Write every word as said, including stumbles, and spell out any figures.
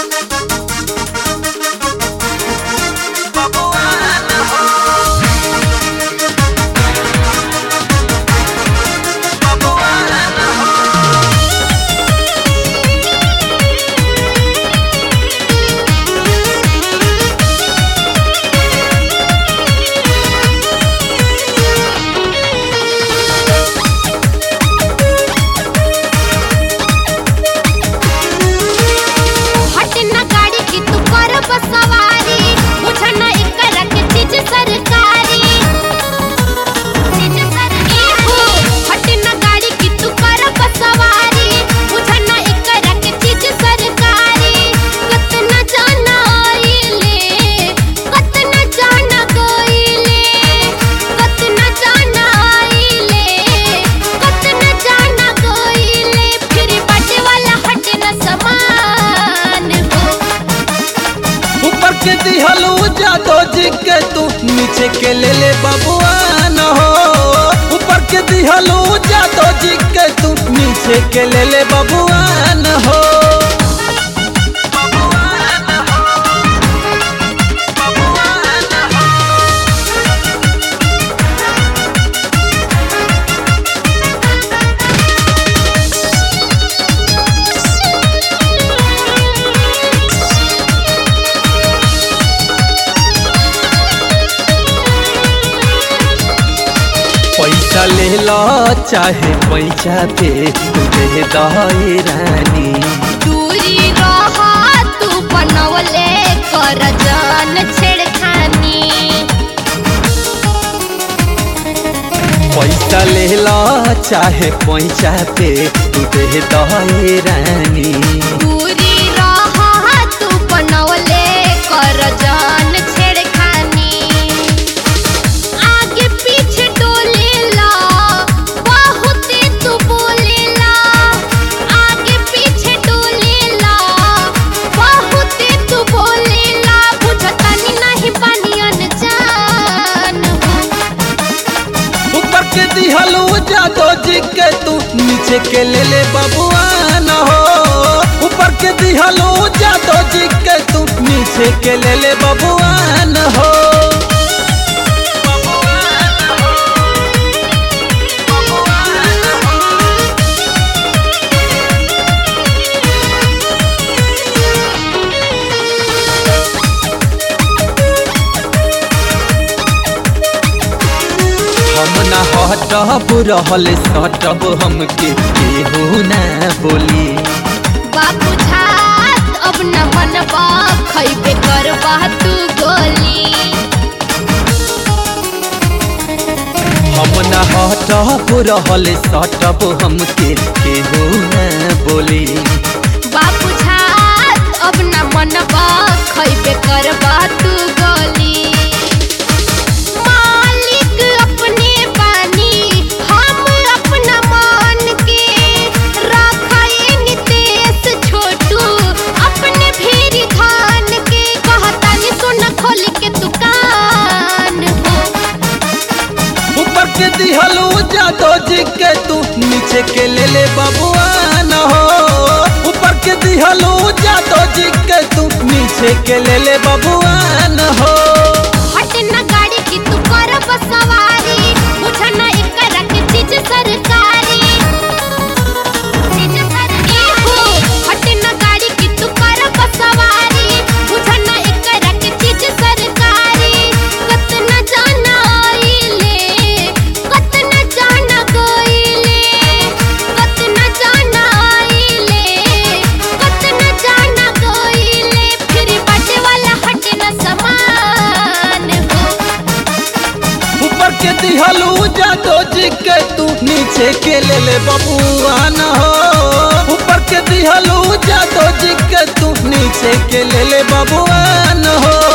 के तू नीचे के ले ले बबुआन हो, ऊपर के दिहलू जादो जी के तू नीचे के ले ले बबुआन हो। पैसा ले लो चाहे पैसा पे तू दे दही रानी, दूरी रहा तू बनवले कर जान छेड़खानी। पैसा ले लो चाहे पैसा पे तू दे दही रानी, दूरी रहा तू बनवले कर जान छेड़खानी। आगे पीछे डोलेला बहुत तू बोलेला, आगे पीछे डोलेला बहुत तू बोलेला। बुझतानी नहीं पानी अनजान हो, ऊपर के दिहलू जादो जी के तू नीचे के ले ले बबुआन हो, ऊपर के दिहलू जादो जी के तू नीचे के ले ले बबुआन हो। हम ना हटब रहल सटब हमके केहू ना बोली, बाबू झात अब न मनबा खैबे करबा तू गोली। हम ना हटब रहल सटब हमके केहू ना बोली, बाबू झात अब न मनबा खैबे करबा तू गोली। मालिक अपने बानी हम अपना मान के, रखाए नितेश छोटू अपने भीरी धान के। कहतानी सुन खोल के दुकान हो, ऊपर के दिहलू जादो जी के तू नीचे के ले ले बबुआन हो, ऊपर के दिहलू जादो जी के तू नीचे के ले ले बबुआन हो। हट न गाड़ी की तू करब सवारी, बुझ न एकरा के चीज सरकारी। चीज सरकारी हो, हट न गाड़ी की तू करब सवारी, बुझ न एकरा के चीज सरकारी। कत न जाना आइले, कत न जाना गइले, कत न जाना आइले, कत न जाना गइले। फिर बाटे वाला हट न समान हो, ऊपर के दिहलू जादो जी के तू नीचे के ले ले बबुआन हो, ऊपर के दिहलू जादो जी के तू नीचे के ले ले बबुआन हो।